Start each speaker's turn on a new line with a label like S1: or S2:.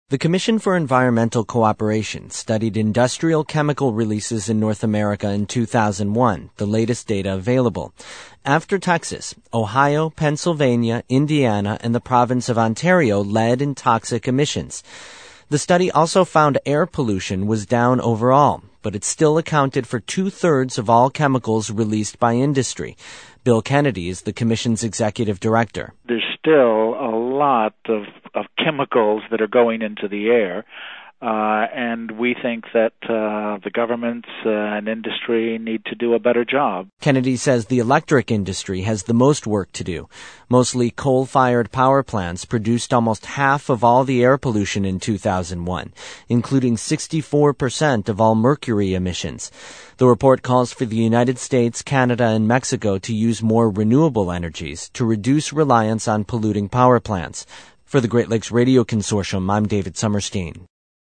S1: The Commission for Environmental Cooperation studied industrial chemical releases in North America in 2001, the latest data available. After Texas, Ohio, Pennsylvania, Indiana, and the province of Ontario led in toxic emissions. The study also found air pollution was down overall, but it still accounted for 2/3 of all chemicals released by industry. Bill Kennedy is the Commission's executive director.
S2: There's still a lot of chemicals that are going into the air, and we think that the governments and industry need to do a better job.
S1: Kennedy says the electric industry has the most work to do. Mostly coal-fired power plants produced almost half of all the air pollution in 2001, including 64% of all mercury emissions. The report calls for the United States, Canada, and Mexico to use more renewable energies to reduce reliance on polluting power plants. For the Great Lakes Radio Consortium, I'm David Summerstein.